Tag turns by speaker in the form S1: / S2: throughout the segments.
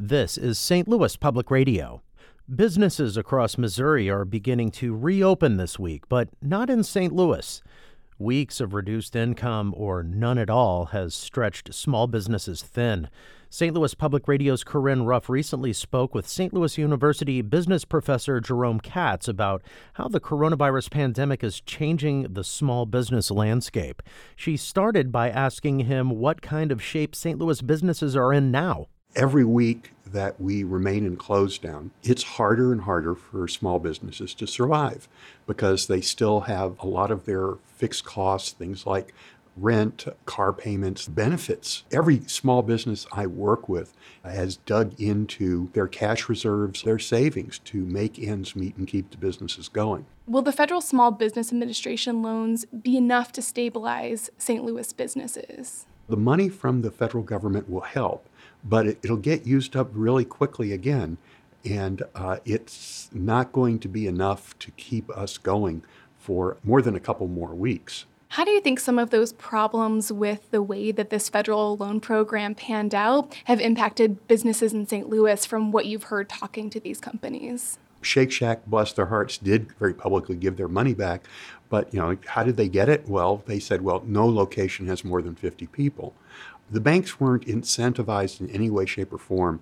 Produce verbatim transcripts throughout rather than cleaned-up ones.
S1: This is Saint Louis Public Radio. Businesses across Missouri are beginning to reopen this week, but not in Saint Louis. Weeks of reduced income or none at all has stretched small businesses thin. Saint Louis Public Radio's Corinne Ruff recently spoke with Saint Louis University business professor Jerome Katz about how the coronavirus pandemic is changing the small business landscape. She started by asking him what kind of shape Saint Louis businesses are in now.
S2: Every week that we remain in closed down, it's harder and harder for small businesses to survive because they still have a lot of their fixed costs, things like rent, car payments, benefits. Every small business I work with has dug into their cash reserves, their savings to make ends meet and keep the businesses going.
S3: Will the Federal Small Business Administration loans be enough to stabilize Saint Louis businesses?
S2: The money from the federal government will help, but it, it'll get used up really quickly again, and uh, it's not going to be enough to keep us going for more than a couple more weeks.
S3: How do you think some of those problems with the way that this federal loan program panned out have impacted businesses in Saint Louis from what you've heard talking to these companies?
S2: Shake Shack, bless their hearts, did very publicly give their money back. But, you know, how did they get it? Well, they said, well, no location has more than fifty people. The banks weren't incentivized in any way, shape, or form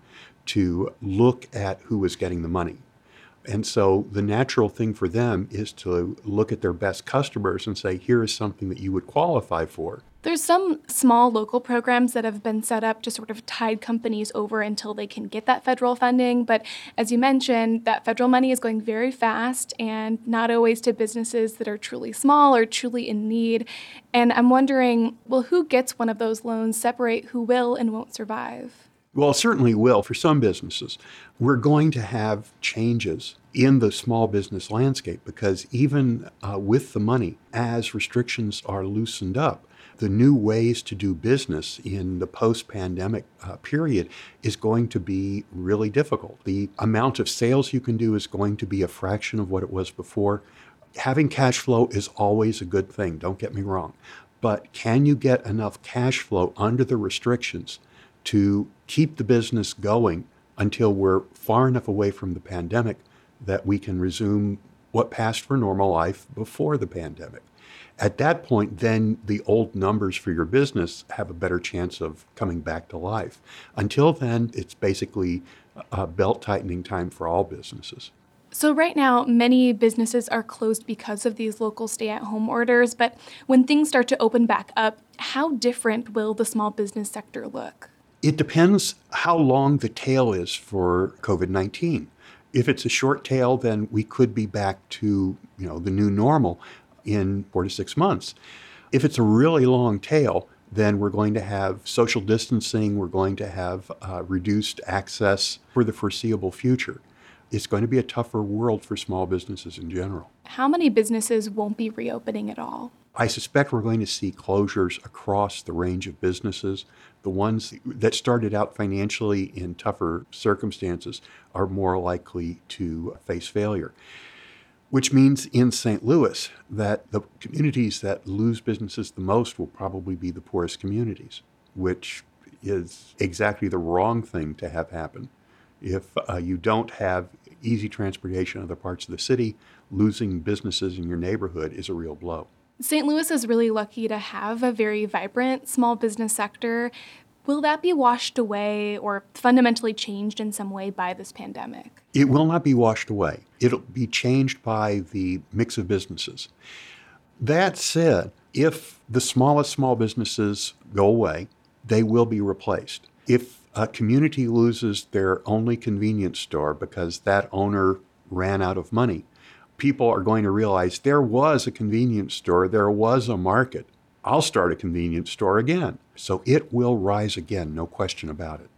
S2: to look at who was getting the money. And so the natural thing for them is to look at their best customers and say, here is something that you would qualify for.
S3: There's some small local programs that have been set up to sort of tide companies over until they can get that federal funding. But as you mentioned, that federal money is going very fast and not always to businesses that are truly small or truly in need. And I'm wondering, will who gets one of those loans separate who will and won't survive?
S2: Well, it certainly will for some businesses. We're going to have changes in the small business landscape because even uh, with the money, as restrictions are loosened up, the new ways to do business in the post-pandemic uh, period is going to be really difficult. The amount of sales you can do is going to be a fraction of what it was before. Having cash flow is always a good thing, don't get me wrong. But can you get enough cash flow under the restrictions to keep the business going until we're far enough away from the pandemic that we can resume what passed for normal life before the pandemic? At that point, then the old numbers for your business have a better chance of coming back to life. Until then, it's basically a belt-tightening time for all businesses.
S3: So right now, many businesses are closed because of these local stay-at-home orders, but when things start to open back up, how different will the small business sector look?
S2: It depends how long the tail is for covid nineteen. If it's a short tail, then we could be back to, you know, the new normal in four to six months. If it's a really long tail, then we're going to have social distancing, we're going to have uh, reduced access for the foreseeable future. It's going to be a tougher world for small businesses in general.
S3: How many businesses won't be reopening at all?
S2: I suspect we're going to see closures across the range of businesses. The ones that started out financially in tougher circumstances are more likely to face failure, which means in Saint Louis that the communities that lose businesses the most will probably be the poorest communities, which is exactly the wrong thing to have happen. If uh, you don't have easy transportation in other parts of the city, losing businesses in your neighborhood is a real blow.
S3: Saint Louis is really lucky to have a very vibrant small business sector. Will that be washed away or fundamentally changed in some way by this pandemic?
S2: It will not be washed away. It'll be changed by the mix of businesses. That said, if the smallest small businesses go away, they will be replaced. If a community loses their only convenience store because that owner ran out of money, people are going to realize there was a convenience store, there was a market. I'll start a convenience store again. So it will rise again, no question about it.